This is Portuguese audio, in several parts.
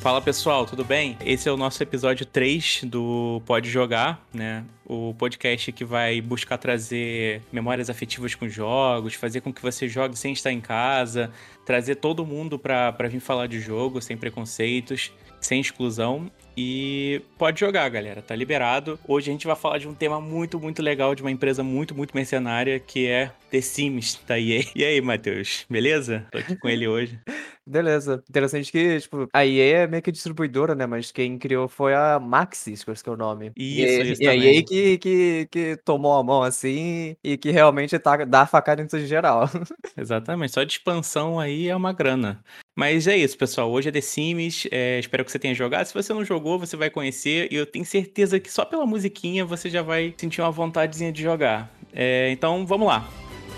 Fala pessoal, tudo bem? Esse é o nosso episódio 3 do Pode Jogar, né? O podcast que vai buscar trazer memórias afetivas com jogos, fazer com que você jogue sem estar em casa, trazer todo mundo pra vir falar de jogo, sem preconceitos, sem exclusão. E pode jogar, galera, tá liberado. Hoje a gente vai falar de um tema muito, muito legal, de uma empresa muito, muito mercenária, que é The Sims, da EA. E aí, Matheus, beleza? Tô aqui com ele hoje. Beleza. Interessante que, tipo, a EA é meio que distribuidora, né? Mas quem criou foi a Maxis, que eu esqueci o nome. Isso E a EA também. que tomou a mão assim e que realmente dá a facada em tudo em geral. Exatamente, só de expansão aí é uma grana. Mas é isso, pessoal. Hoje é The Sims. Espero que você tenha jogado. Se você não jogou, você vai conhecer. E eu tenho certeza que só pela musiquinha você já vai sentir uma vontadezinha de jogar. Então, vamos lá.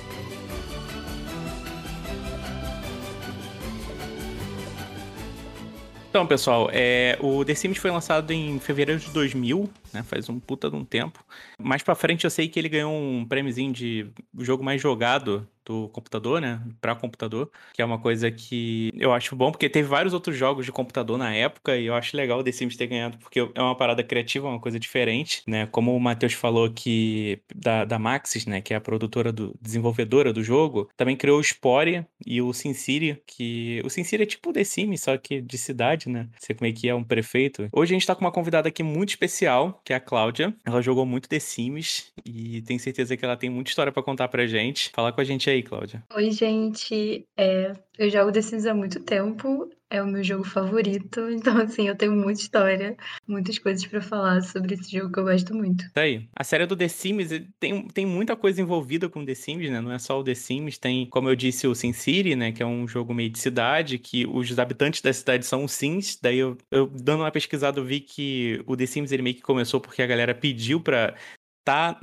Então, pessoal, o The Sims foi lançado em fevereiro de 2000, né? Faz um puta de um tempo. Mais pra frente eu sei que ele ganhou um prêmiozinho de jogo mais jogado do computador, né? Pra computador, que é uma coisa que eu acho bom, porque teve vários outros jogos de computador na época e eu acho legal o The Sims ter ganhado, porque é uma parada criativa, uma coisa diferente, né? Como o Matheus falou que da Maxis, né? Que é a produtora desenvolvedora do jogo, também criou o Spore e o SimCity, que o SimCity é tipo o The Sims, só que de cidade, né? Você como é que é um prefeito. Hoje a gente tá com uma convidada aqui muito especial, que é a Cláudia. Ela jogou muito The Sims e tenho certeza que ela tem muita história pra contar pra gente. Fala com a gente aí, Cláudia. Oi, gente. Eu jogo The Sims há muito tempo, é o meu jogo favorito, então, assim, eu tenho muita história, muitas coisas pra falar sobre esse jogo que eu gosto muito. Tá aí. A série do The Sims tem muita coisa envolvida com The Sims, né? Não é só o The Sims, tem, como eu disse, o SimCity, né? Que é um jogo meio de cidade, que os habitantes da cidade são os Sims. Daí eu dando uma pesquisada, eu vi que o The Sims ele meio que começou porque a galera pediu pra tá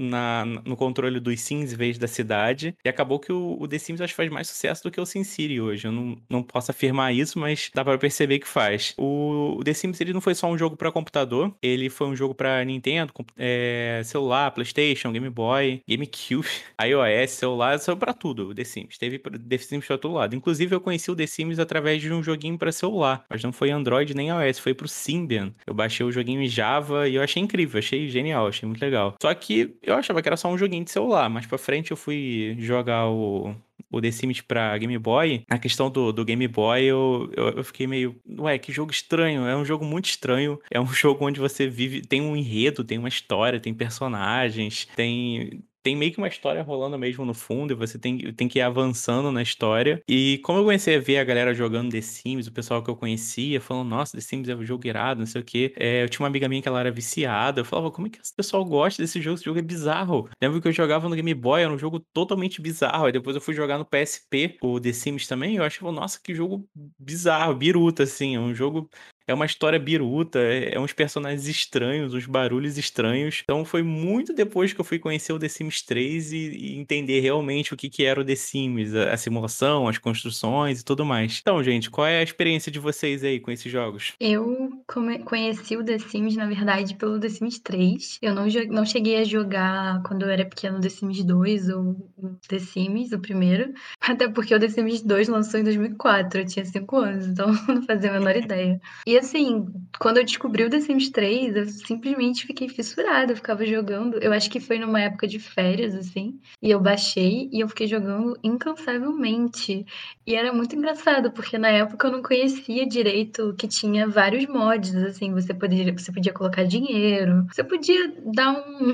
no controle dos Sims em vez da cidade. E acabou que o The Sims acho que faz mais sucesso do que o SimCity hoje. Eu não posso afirmar isso, mas dá pra perceber que faz. O The Sims ele não foi só um jogo pra computador, ele foi um jogo pra Nintendo, celular, PlayStation, Game Boy, GameCube, iOS, celular, saiu pra tudo o The Sims. Teve The Sims pra todo lado. Inclusive eu conheci o The Sims através de um joguinho pra celular, mas não foi Android nem iOS, foi pro Symbian. Eu baixei o joguinho em Java e eu achei incrível, achei genial, achei muito legal. Só que eu achava que era só um joguinho de celular, mas pra frente eu fui jogar o The Sims pra Game Boy. Na questão do Game Boy, eu fiquei meio, ué, que jogo estranho. É um jogo muito estranho. É um jogo onde você vive, tem um enredo, tem uma história, tem personagens, tem meio que uma história rolando mesmo no fundo, e você tem que ir avançando na história. E como eu comecei a ver a galera jogando The Sims, o pessoal que eu conhecia, falando, nossa, The Sims é um jogo irado, não sei o quê. Eu tinha uma amiga minha que ela era viciada. Eu falava, como é que esse pessoal gosta desse jogo? Esse jogo é bizarro. Lembro que eu jogava no Game Boy, era um jogo totalmente bizarro. Aí depois eu fui jogar no PSP, o The Sims também, e eu achava, nossa, que jogo bizarro, biruta, assim. É um jogo. É uma história biruta, é uns personagens estranhos, uns barulhos estranhos. Então foi muito depois que eu fui conhecer o The Sims 3 e entender realmente o que era o The Sims, a simulação, as construções e tudo mais. Então, gente, qual é a experiência de vocês aí com esses jogos? Eu conheci o The Sims, na verdade, pelo The Sims 3. Eu não cheguei a jogar quando eu era pequeno o The Sims 2 ou o The Sims, o primeiro. Até porque o The Sims 2 lançou em 2004, eu tinha 5 anos, então não fazia a menor ideia. E assim, quando eu descobri o The Sims 3, eu simplesmente fiquei fissurada, eu ficava jogando. Eu acho que foi numa época de férias, assim, e eu baixei e eu fiquei jogando incansavelmente. E era muito engraçado, porque na época eu não conhecia direito que tinha vários mods, assim, você podia colocar dinheiro, você podia dar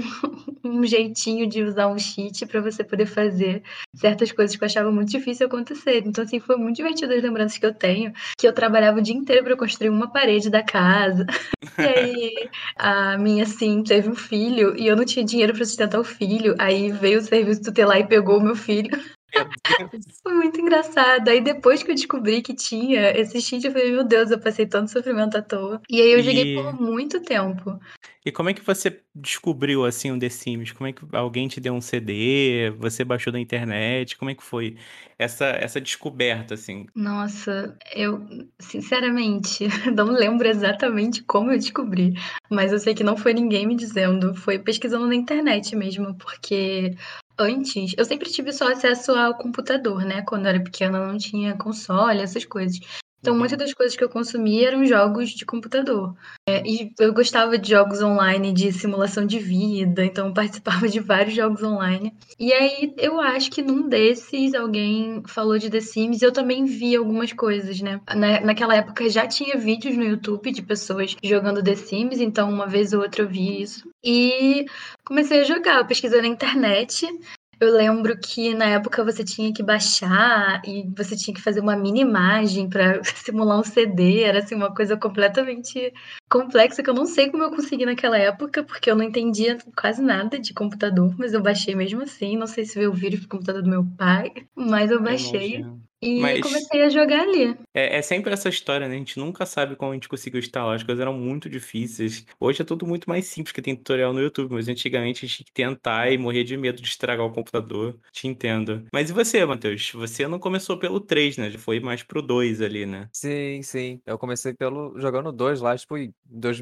um jeitinho de usar um cheat pra você poder fazer certas coisas que eu achava muito difícil acontecer. Então, assim, foi muito divertido as lembranças que eu tenho, que eu trabalhava o dia inteiro pra construir uma parede da casa. E aí, a minha, assim, teve um filho e eu não tinha dinheiro pra sustentar o filho. Aí veio o serviço tutelar e pegou o meu filho. Meu Deus. Foi muito engraçado. Aí depois que eu descobri que tinha esse cheat, eu falei, meu Deus, eu passei tanto sofrimento à toa. E aí eu joguei por E muito tempo. E como é que você descobriu, assim, o The Sims? Como é que alguém te deu um CD? Você baixou da internet? Como é que foi essa descoberta, assim? Nossa, eu, sinceramente, não lembro exatamente como eu descobri, mas eu sei que não foi ninguém me dizendo, foi pesquisando na internet mesmo, porque antes eu sempre tive só acesso ao computador, né? Quando eu era pequena eu não tinha console, essas coisas. Então, muitas das coisas que eu consumia eram jogos de computador. E eu gostava de jogos online de simulação de vida, então participava de vários jogos online. E aí, eu acho que num desses alguém falou de The Sims e eu também vi algumas coisas, né? Naquela época já tinha vídeos no YouTube de pessoas jogando The Sims, então uma vez ou outra eu vi isso. E comecei a jogar, eu pesquisei na internet. Eu lembro que na época você tinha que baixar e você tinha que fazer uma mini imagem para simular um CD. Era assim uma coisa completamente complexa que eu não sei como eu consegui naquela época, porque eu não entendia quase nada de computador, mas eu baixei mesmo assim. Não sei se veio o vírus do computador do meu pai, mas eu Eu baixei imagino. e Mas comecei a jogar ali. é sempre essa história, né? A gente nunca sabe como a gente conseguiu instalar. As coisas eram muito difíceis. Hoje é tudo muito mais simples, que tem tutorial no YouTube, mas antigamente a gente tinha que tentar e morrer de medo de estragar o computador. Te entendo. Mas e você, Matheus? Você não começou pelo 3, né? Já foi mais pro 2 ali, né? Sim, sim. Eu comecei jogando dois lá, tipo, em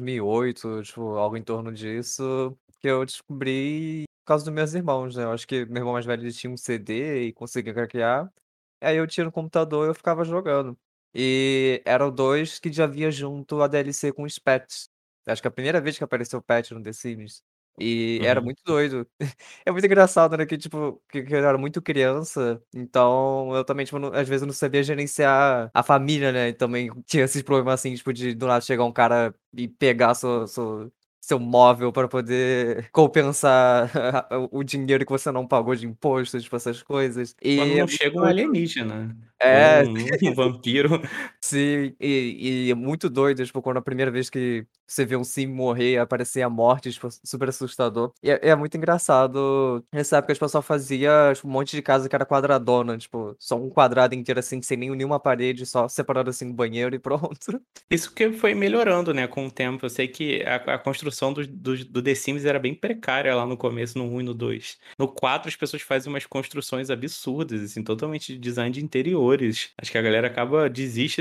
2008, tipo, algo em torno disso, que eu descobri por causa dos meus irmãos, né? Eu acho que meu irmão mais velho ele tinha um CD e conseguia craquear. Aí eu tinha no computador e eu ficava jogando. E eram dois que já vinha junto a DLC com os pets. Acho que é a primeira vez que apareceu pet no The Sims. E era Uhum. muito doido. É muito engraçado, né? Que, tipo, que eu era muito criança. Então, eu também, tipo, às vezes eu não sabia gerenciar a família, né? E também tinha esses problemas assim, tipo, de do nada chegar um cara e pegar seu móvel para poder compensar o dinheiro que você não pagou de imposto, tipo, essas coisas. Quando E é não muito chega um doido. alienígena ou É, um vampiro. sim, e é muito doido, tipo, quando a primeira vez que você vê um sim morrer e aparecer a morte, tipo, super assustador. E é muito engraçado. Nessa época, tipo, o pessoal fazia tipo, um monte de casa que era quadradona, tipo, só um quadrado inteiro, assim, sem nenhuma parede, só separado, assim, o banheiro e pronto. Isso que foi melhorando, né, com o tempo. Eu sei que a construção do The Sims era bem precária lá no começo, no 1 e no 2. No 4, as pessoas fazem umas construções absurdas, assim, totalmente de design de interiores. Acho que a galera desiste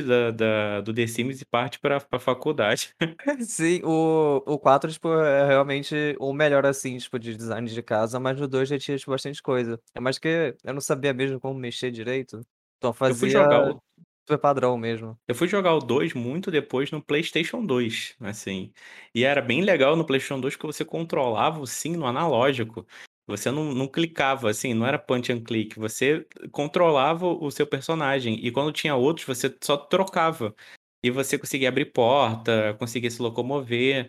do The Sims e parte pra faculdade. Sim, o 4, tipo, é realmente o melhor, assim, tipo, de design de casa, mas no 2 já tinha, tipo, bastante coisa. É mais que eu não sabia mesmo como mexer direito, então eu Eu fui fazia jogar o super padrão mesmo. Eu fui jogar o 2 muito depois no PlayStation 2, assim. E era bem legal no PlayStation 2 que você controlava o sim no analógico. Você não clicava, assim, não era punch and click. Você controlava o seu personagem. E quando tinha outros, você só trocava. E você conseguia abrir porta, conseguia se locomover.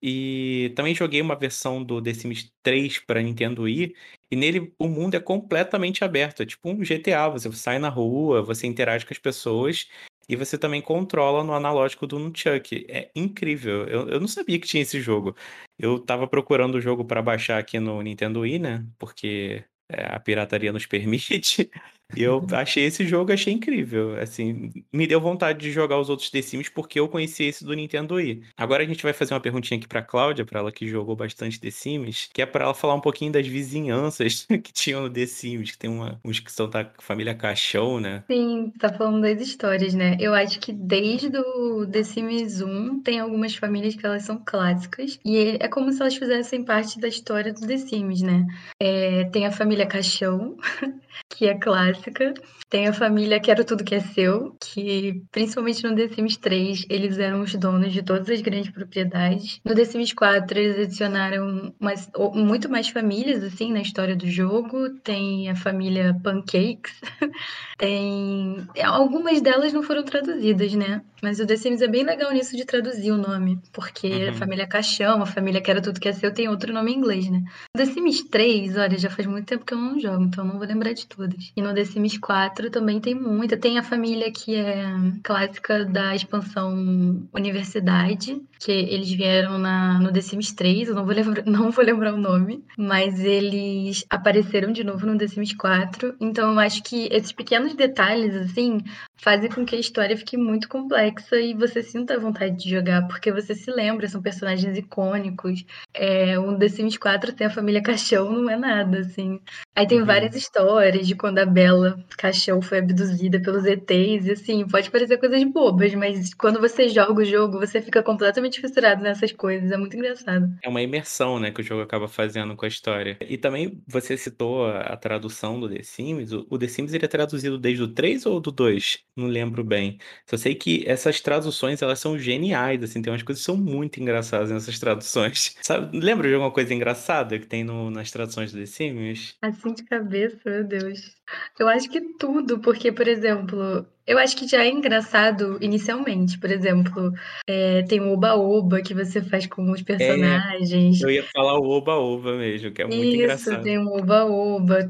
E também joguei uma versão do The Sims 3 para Nintendo Wii. E nele o mundo é completamente aberto. É tipo um GTA. Você sai na rua, você interage com as pessoas. E você também controla no analógico do Nunchuck. É incrível. Eu não sabia que tinha esse jogo. Eu tava procurando o jogo para baixar aqui no Nintendo Wii, né? Porque a pirataria nos permite. E eu achei esse jogo, achei incrível. Assim, me deu vontade de jogar os outros The Sims porque eu conheci esse do Nintendo Wii. Agora a gente vai fazer uma perguntinha aqui pra Cláudia, pra ela que jogou bastante The Sims, que é pra ela falar um pouquinho das vizinhanças que tinham no The Sims, que tem uns que são da família Caixão, né? Sim, tá falando das histórias, né? Eu acho que desde o The Sims 1 tem algumas famílias que elas são clássicas e é como se elas fizessem parte da história do The Sims, né? Tem a família Caixão, que é clássica. Tem a família Quero Tudo Que É Seu, que principalmente no The Sims 3 eles eram os donos de todas as grandes propriedades. No The Sims 4 eles adicionaram muito mais famílias assim na história do jogo. Tem a família Pancakes. Tem. Algumas delas não foram traduzidas, né? Mas o The Sims é bem legal nisso de traduzir o nome. Porque a Uhum. família Caixão, a família Quero Tudo Que É Seu, tem outro nome em inglês, né? No The Sims 3, olha, já faz muito tempo que eu não jogo, então não vou lembrar de todas. E no The Sims 4 também tem muita. Tem a família que é clássica da expansão Universidade, que eles vieram no The Sims 3, eu não vou lembrar, não vou lembrar o nome, mas eles apareceram de novo no The Sims 4. Então eu acho que esses pequenos detalhes, assim, fazem com que a história fique muito complexa e você sinta a vontade de jogar, porque você se lembra, são personagens icônicos. O The Sims 4 tem a família Caixão, não é nada, assim. Aí tem várias Uhum. histórias de quando a Bela Caixão foi abduzida pelos ETs, e assim, pode parecer coisas bobas, mas quando você joga o jogo, você fica completamente extremamente fissurado nessas coisas, é muito engraçado. É uma imersão, né, que o jogo acaba fazendo com a história. E também você citou a tradução do The Sims. O The Sims ele é traduzido desde o 3 ou do 2? Não lembro bem. Só sei que essas traduções, elas são geniais, assim, tem umas coisas que são muito engraçadas nessas traduções. Sabe, lembra de alguma coisa engraçada que tem nas traduções do The Sims? Assim de cabeça, meu Deus. Eu acho que tudo, porque, por exemplo, eu acho que já é engraçado inicialmente. Por exemplo, tem o Oba-Oba que você faz com os É, personagens. eu ia falar o Oba-Oba mesmo, que é muito Isso, engraçado. tem o Oba-Oba,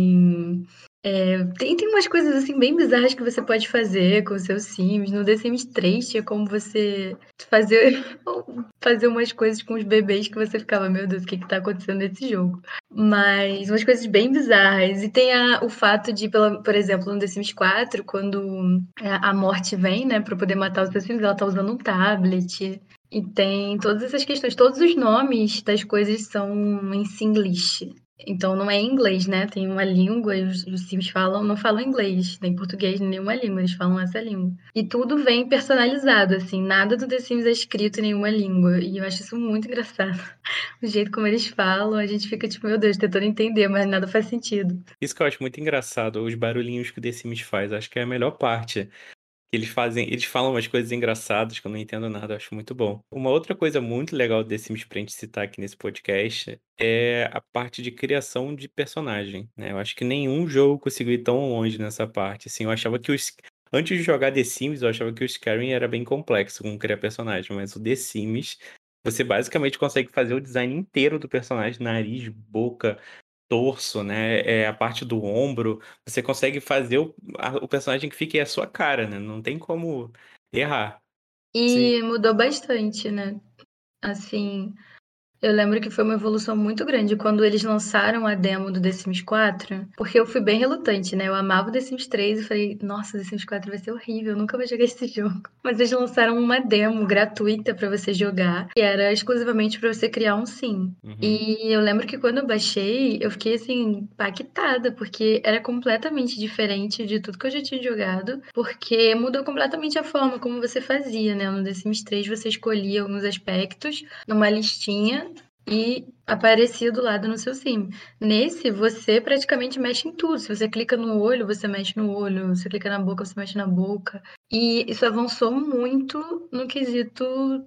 tem umas coisas assim bem bizarras que você pode fazer com os seus Sims. No The Sims 3 tinha como você fazer, fazer umas coisas com os bebês que você ficava, meu Deus, o que tá acontecendo nesse jogo? Mas umas coisas bem bizarras. E tem o fato de, por exemplo, no The Sims 4, quando a morte vem, né, pra poder matar os seus Sims, ela tá usando um tablet. E tem todas essas questões, todos os nomes das coisas são em Singlish. Então não é em inglês, né? Tem uma língua, e os Sims não falam inglês, nem português, nem nenhuma língua, eles falam essa língua. E tudo vem personalizado, assim, nada do The Sims é escrito em nenhuma língua. E eu acho isso muito engraçado. O jeito como eles falam, a gente fica tipo, meu Deus, tentando entender, mas nada faz sentido. Isso que eu acho muito engraçado, os barulhinhos que o The Sims faz, acho que é a melhor parte. Eles falam umas coisas engraçadas que eu não entendo nada, eu acho muito bom. Uma outra coisa muito legal desse Sims pra gente citar aqui nesse podcast é a parte de criação de personagem, né? Eu acho que nenhum jogo conseguiu ir tão longe nessa parte. Assim, eu achava que antes de jogar The Sims, eu achava que o Skyrim era bem complexo com criar personagem, mas o The Sims, você basicamente consegue fazer o design inteiro do personagem, nariz, boca, torso, né? A parte do ombro. Você consegue fazer o personagem que fique a sua cara, né? Não tem como errar. Sim. E mudou bastante, né? Assim, eu lembro que foi uma evolução muito grande quando eles lançaram a demo do The Sims 4, porque eu fui bem relutante, né? Eu amava o The Sims 3 e falei, nossa, o The Sims 4 vai ser horrível, eu nunca vou jogar esse jogo. Mas eles lançaram uma demo gratuita pra você jogar, que era exclusivamente pra você criar um sim. Uhum. E eu lembro que quando eu baixei, eu fiquei assim, impactada, porque era completamente diferente de tudo que eu já tinha jogado, porque mudou completamente a forma como você fazia, né? No The Sims 3 você escolhia alguns aspectos numa listinha e aparecia do lado no seu sim. Nesse, você praticamente mexe em tudo. Se você clica no olho, você mexe no olho. Se você clica na boca, você mexe na boca. E isso avançou muito no quesito,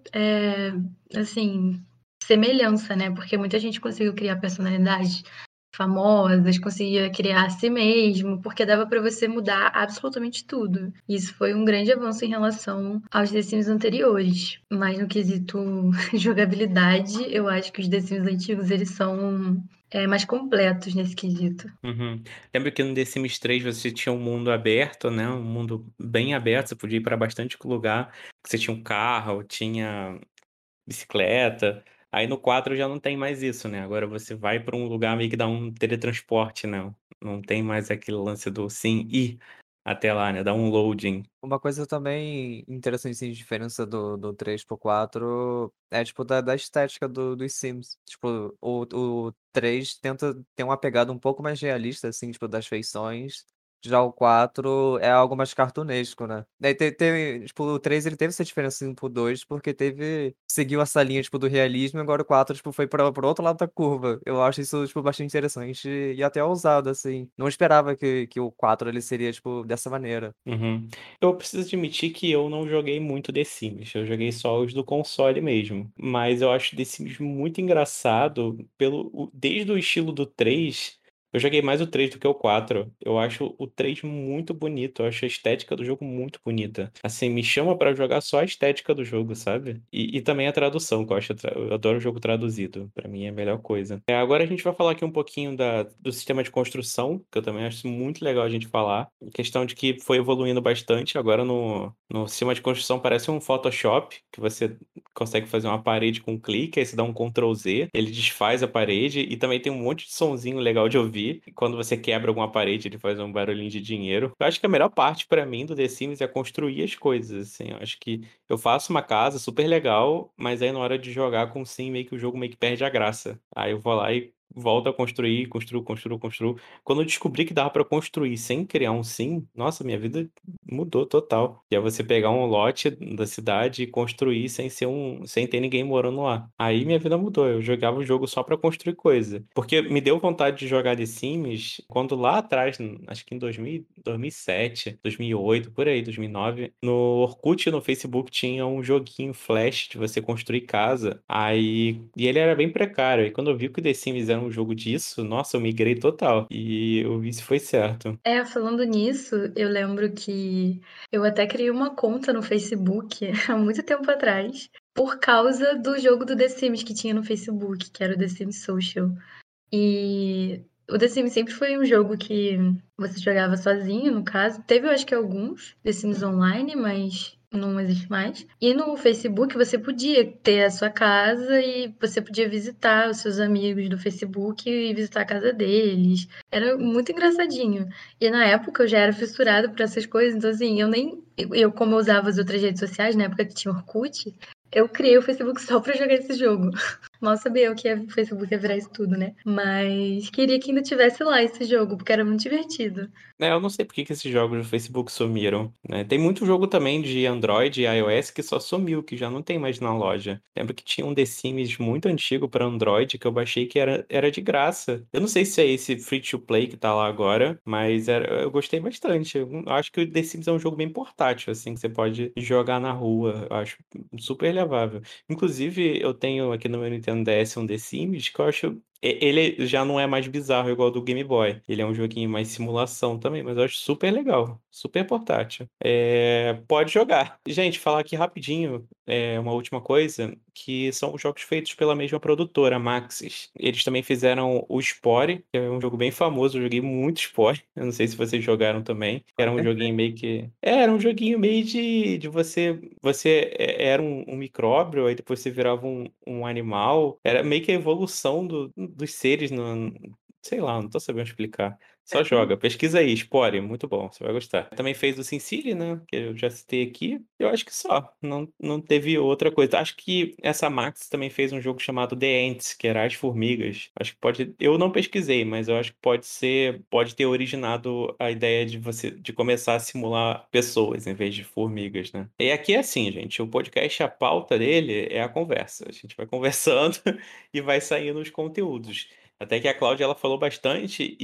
assim, semelhança, né? Porque muita gente conseguiu criar personalidades famosas, conseguia criar a si mesmo, porque dava para você mudar absolutamente tudo. Isso foi um grande avanço em relação aos The Sims anteriores. Mas no quesito jogabilidade, eu acho que os The Sims antigos, eles são mais completos nesse quesito. Uhum. Lembro que no The Sims 3 você tinha um mundo aberto, né? Um mundo bem aberto, você podia ir para bastante lugar. Você tinha um carro, tinha bicicleta. Aí no 4 já não tem mais isso, né? Agora você vai para um lugar meio que dá um teletransporte, né? Não tem mais aquele lance do sim ir até lá, né? Dá um loading. Uma coisa também interessante, assim, de diferença do 3 pro 4 é, tipo, da estética dos Sims. Tipo, o 3 tenta ter uma pegada um pouco mais realista, assim, tipo, das feições. Já o 4 é algo mais cartunesco, né? Daí tipo, o 3 ele teve essa diferença assim, pro 2, porque seguiu essa linha, tipo, do realismo, e agora o 4, tipo, foi pro outro lado da curva. Eu acho isso, tipo, bastante interessante e até ousado, assim. Não esperava que o 4 ele seria, tipo, dessa maneira. Uhum. Eu preciso admitir que eu não joguei muito The Sims, eu joguei só os do console mesmo. Mas eu acho The Sims muito engraçado desde o estilo do 3. Eu joguei mais o 3 do que o 4. Eu acho o 3 muito bonito, eu acho a estética do jogo muito bonita. Assim, me chama pra jogar só a estética do jogo, sabe? E também a tradução, que eu acho, eu adoro o jogo traduzido. Pra mim é a melhor coisa. Agora a gente vai falar aqui um pouquinho do sistema de construção, que eu também acho muito legal a gente falar. Questão de que foi evoluindo bastante. Agora no sistema de construção parece um Photoshop, que você consegue fazer uma parede com um clique, aí você dá um Ctrl Z, ele desfaz a parede e também tem um monte de sonzinho legal de ouvir. E quando você quebra alguma parede, ele faz um barulhinho de dinheiro. Eu acho que a melhor parte pra mim do The Sims é construir as coisas, assim. Eu acho que eu faço uma casa super legal, mas aí na hora de jogar com o Sim, meio que o jogo meio que perde a graça. Aí eu vou lá e volta a construir, construo. Quando eu descobri que dava pra construir sem criar um sim, nossa, minha vida mudou total. Que é você pegar um lote da cidade e construir sem ter ninguém morando lá. Aí minha vida mudou. Eu jogava o jogo só pra construir coisa. Porque me deu vontade de jogar The Sims quando lá atrás, acho que em 2000, 2007, 2008, por aí, 2009, no Orkut e no Facebook tinha um joguinho Flash de você construir casa. E ele era bem precário. E quando eu vi que o The Sims era um jogo disso, nossa, eu migrei total. E eu vi se foi certo. Falando nisso, eu lembro que eu até criei uma conta no Facebook há muito tempo atrás, por causa do jogo do The Sims que tinha no Facebook, que era o The Sims Social. E o The Sims sempre foi um jogo que você jogava sozinho, no caso. Teve, eu acho que alguns The Sims Online, mas não existe mais. E no Facebook você podia ter a sua casa e você podia visitar os seus amigos do Facebook e visitar a casa deles. Era muito engraçadinho. E na época eu já era fissurada por essas coisas, então assim, como eu usava as outras redes sociais, na época que tinha Orkut, eu criei o Facebook só pra jogar esse jogo. Mal sabia eu que o Facebook ia virar isso tudo, né? Mas queria que ainda tivesse lá esse jogo, porque era muito divertido. Eu não sei por que esses jogos do Facebook sumiram, né? Tem muito jogo também de Android e iOS que só sumiu, que já não tem mais na loja. Lembro que tinha um The Sims muito antigo para Android que eu baixei que era de graça. Eu não sei se é esse free to play que tá lá agora, mas eu gostei bastante. Eu acho que o The Sims é um jogo bem portátil, assim, que você pode jogar na rua. Eu acho super levável. Inclusive, eu tenho aqui no meu Nintendo DS um The Sims que eu acho ele já não é mais bizarro igual ao do Game Boy. Ele é um joguinho mais simulação também, mas eu acho super legal, super portátil. Pode jogar. Gente, falar aqui rapidinho, uma última coisa, que são os jogos feitos pela mesma produtora, Maxis. Eles também fizeram o Spore, que é um jogo bem famoso, eu joguei muito Spore. Eu não sei se vocês jogaram também. Era um joguinho meio que... Era um joguinho meio de você... Era um micróbio, aí depois você virava um animal. Era meio que a evolução dos seres no... Sei lá, não tô sabendo explicar. Só joga. Pesquisa aí, Spore, muito bom, você vai gostar. Também fez o Sin City, né? Que eu já citei aqui. Eu acho que só. Não teve outra coisa. Acho que essa Max também fez um jogo chamado The Ants, que era As Formigas. Acho que pode. Eu não pesquisei, mas eu acho que pode ser. Pode ter originado a ideia de começar a simular pessoas em vez de formigas, né? E aqui é assim, gente. O podcast, a pauta dele é a conversa. A gente vai conversando e vai saindo os conteúdos. Até que a Cláudia ela falou bastante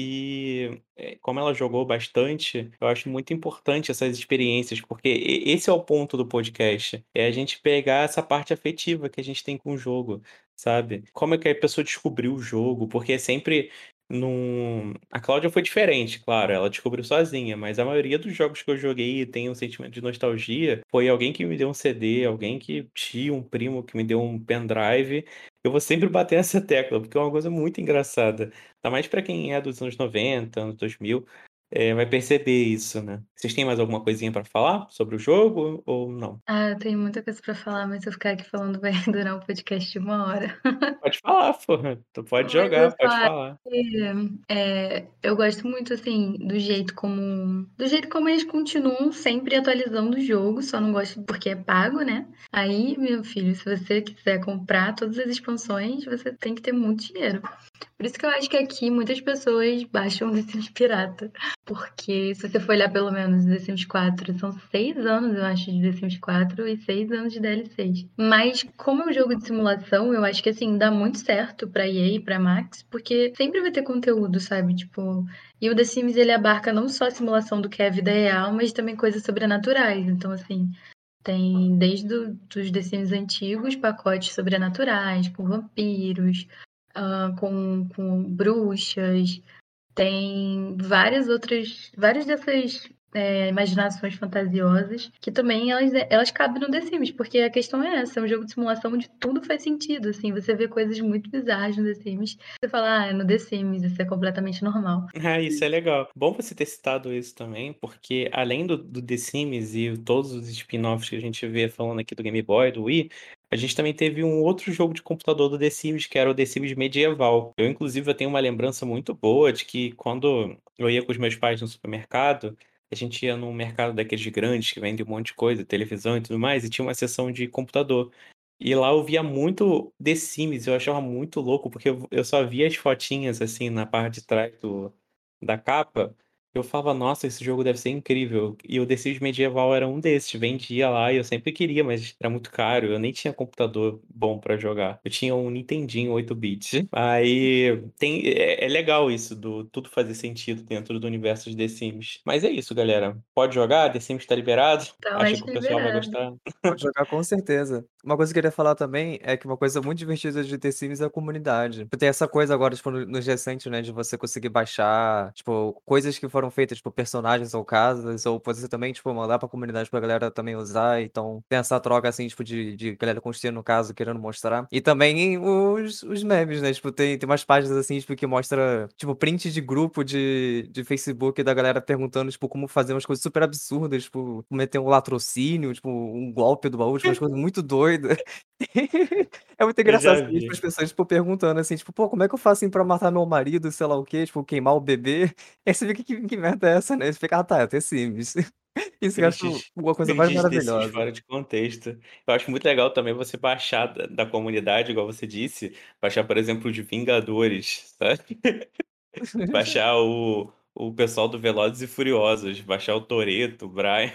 e como ela jogou bastante, eu acho muito importante essas experiências, porque esse é o ponto do podcast, é a gente pegar essa parte afetiva que a gente tem com o jogo, sabe? Como é que a pessoa descobriu o jogo, porque é sempre num... A Cláudia foi diferente, claro, ela descobriu sozinha, mas a maioria dos jogos que eu joguei e tem um sentimento de nostalgia, foi alguém que me deu um CD, alguém que tinha um primo que me deu um pendrive. Eu vou sempre bater nessa tecla, porque é uma coisa muito engraçada. Ainda mais pra quem é dos anos 90, anos 2000, vai perceber isso, né? Vocês têm mais alguma coisinha pra falar sobre o jogo ou não? Eu tenho muita coisa pra falar, mas se eu ficar aqui falando vai durar um podcast de 1 hora. Pode falar, pô. Tu pode Mas eu jogar, só pode acho falar. que eu gosto muito, assim, do jeito como eles continuam sempre atualizando o jogo, só não gosto porque é pago, né? Aí, meu filho, se você quiser comprar todas as expansões, você tem que ter muito dinheiro. Por isso que eu acho que aqui muitas pessoas baixam The Sims pirata. Porque se você for olhar pelo menos The Sims 4, são 6 anos, eu acho, de The Sims 4 e 6 anos de DLCs. Mas como é um jogo de simulação, eu acho que assim, dá muito certo pra EA e pra Max, porque sempre vai ter conteúdo, sabe? Tipo, e o The Sims ele abarca não só a simulação do que é a vida real, mas também coisas sobrenaturais. Então, assim, tem desde os The Sims antigos, pacotes sobrenaturais, com vampiros, com bruxas, tem várias dessas imaginações fantasiosas que também elas cabem no The Sims, porque a questão é essa, é um jogo de simulação onde tudo faz sentido, assim, você vê coisas muito bizarras no The Sims, você fala, é no The Sims, isso é completamente normal. Isso é legal. Bom você ter citado isso também, porque além do The Sims e todos os spin-offs que a gente vê falando aqui do Game Boy, do Wii, a gente também teve um outro jogo de computador do The Sims, que era o The Sims Medieval. Eu, inclusive, eu tenho uma lembrança muito boa de que quando eu ia com os meus pais no supermercado, a gente ia num mercado daqueles grandes que vende um monte de coisa, televisão e tudo mais, e tinha uma seção de computador. E lá eu via muito The Sims, eu achava muito louco, porque eu só via as fotinhas assim na parte de trás da capa. Eu falava, nossa, esse jogo deve ser incrível. E o The Sims Medieval era um desses, vendia lá e eu sempre queria, mas era muito caro. Eu nem tinha computador bom pra jogar. Eu tinha um Nintendinho 8 bits. Aí é legal isso, do tudo fazer sentido dentro do universo de The Sims. Mas é isso, galera. Pode jogar? The Sims tá liberado? Tá Acha mais que que o pessoal vai liberado. gostar? Pode jogar com certeza. Uma coisa que eu queria falar também é que uma coisa muito divertida de The Sims é a comunidade. Tem essa coisa agora, tipo, nos recentes, né, de você conseguir baixar, tipo, coisas que foram feitas, tipo, personagens ou casas, ou você também, tipo, mandar pra comunidade pra galera também usar. Então, tem essa troca, assim, tipo, de galera construindo no caso, querendo mostrar. E também os memes, né? Tipo, tem umas páginas, assim, tipo, que mostra, tipo, print de grupo de Facebook da galera perguntando, tipo, como fazer umas coisas super absurdas, tipo, cometer um latrocínio, tipo, um golpe do baú, tipo, umas coisas muito doidas. É muito Eu engraçado, já assim, tipo, as vi. pessoas, tipo, perguntando, assim, tipo, pô, como é que eu faço, assim, pra matar meu marido, sei lá o quê, tipo, queimar o bebê? Aí você fica, que merda é essa, né? Você fica, ah, tá, é The Sims. Isso eu acho Prints, uma coisa mais prints desses maravilhosa. fora de contexto. Eu acho muito legal também você baixar da comunidade, igual você disse, baixar, por exemplo, os Vingadores, sabe? Baixar o pessoal do Velozes e Furiosos, baixar o Toretto, o Brian.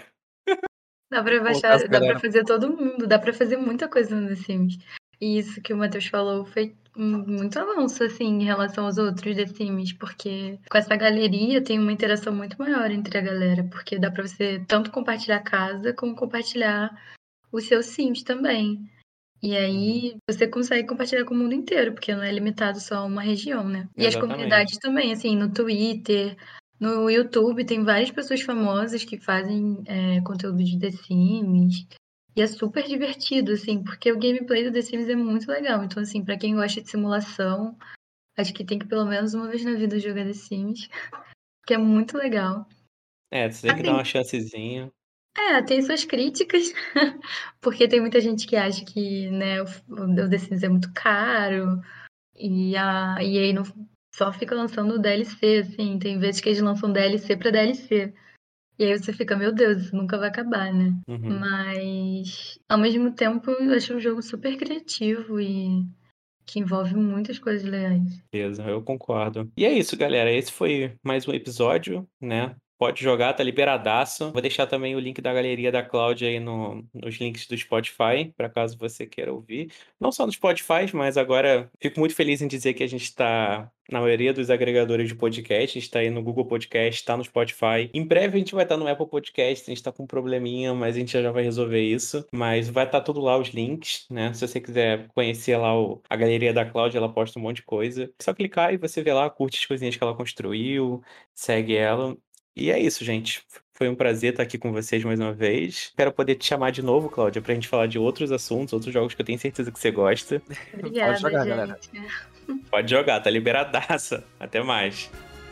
Dá pra Colocar essa baixar, dá pra galera. fazer todo mundo, dá pra fazer muita coisa no The Sims. E isso que o Matheus falou foi muito avanço, assim, em relação aos outros The Sims, porque com essa galeria tem uma interação muito maior entre a galera, porque dá pra você tanto compartilhar a casa, como compartilhar os seus Sims também. E Uhum. aí você consegue compartilhar com o mundo inteiro, porque não é limitado só a uma região, né? E as comunidades Exatamente. também, assim, no Twitter, no YouTube, tem várias pessoas famosas que fazem conteúdo de The Sims. E é super divertido, assim, porque o gameplay do The Sims é muito legal. Então, assim, pra quem gosta de simulação, acho que tem que pelo menos uma vez na vida jogar The Sims, que é muito legal. É, você tem que dar Assim, uma chancezinha. tem suas críticas, porque tem muita gente que acha que, né, o The Sims é muito caro. E a EA não só fica lançando DLC, assim, tem vezes que eles lançam DLC pra DLC. E aí você fica, meu Deus, isso nunca vai acabar, né? Uhum. Mas, ao mesmo tempo, eu acho um jogo super criativo e que envolve muitas coisas legais. Beleza, eu concordo. E é isso, galera. Esse foi mais um episódio, né? Pode jogar, tá liberadaço. Vou deixar também o link da galeria da Cláudia aí nos links do Spotify, para caso você queira ouvir. Não só no Spotify, mas agora fico muito feliz em dizer que a gente está na maioria dos agregadores de podcast. A gente está aí no Google Podcast, está no Spotify. Em breve a gente vai estar no Apple Podcast. A gente está com um probleminha, mas a gente já vai resolver isso. Mas vai estar tudo lá os links, né? Se você quiser conhecer lá a galeria da Cláudia, ela posta um monte de coisa. É só clicar e você vê lá, curte as coisinhas que ela construiu, segue ela. E é isso, gente. Foi um prazer estar aqui com vocês mais uma vez. Espero poder te chamar de novo, Cláudia, pra gente falar de outros assuntos, outros jogos que eu tenho certeza que você gosta. Pode Obrigada, jogar, galera. gente. Pode jogar, tá liberadaça. Até mais.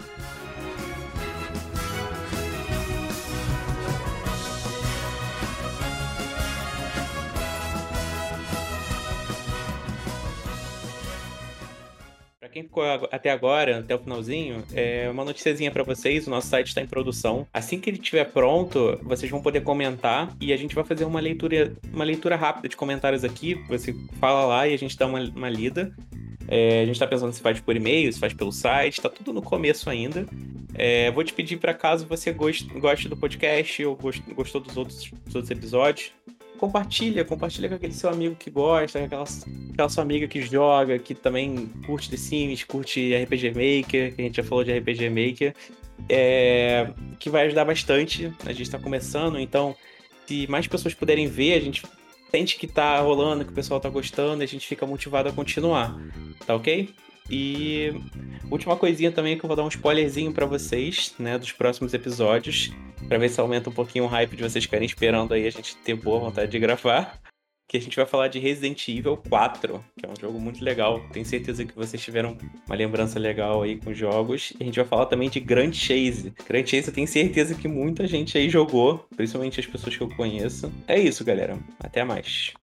Pra quem ficou até agora, até o finalzinho, uma noticiazinha pra vocês, o nosso site está em produção. Assim que ele estiver pronto, vocês vão poder comentar e a gente vai fazer uma leitura rápida de comentários aqui. Você fala lá e a gente dá uma lida. A gente tá pensando se faz por e-mail, se faz pelo site, tá tudo no começo ainda. Vou te pedir para caso você goste do podcast ou gostou dos outros episódios, compartilha com aquele seu amigo que gosta, aquela sua amiga que joga, que também curte The Sims, curte RPG Maker, que a gente já falou de RPG Maker, que vai ajudar bastante. A gente tá começando, então se mais pessoas puderem ver, a gente sente que tá rolando, que o pessoal tá gostando, a gente fica motivado a continuar, tá ok? E última coisinha também que eu vou dar um spoilerzinho pra vocês, né, dos próximos episódios, pra ver se aumenta um pouquinho o hype de vocês ficarem esperando aí a gente ter boa vontade de gravar, que a gente vai falar de Resident Evil 4, que é um jogo muito legal. Tenho certeza que vocês tiveram uma lembrança legal aí com jogos. E a gente vai falar também de Grand Chase. Grand Chase eu tenho certeza que muita gente aí jogou, principalmente as pessoas que eu conheço. É isso, galera. Até mais.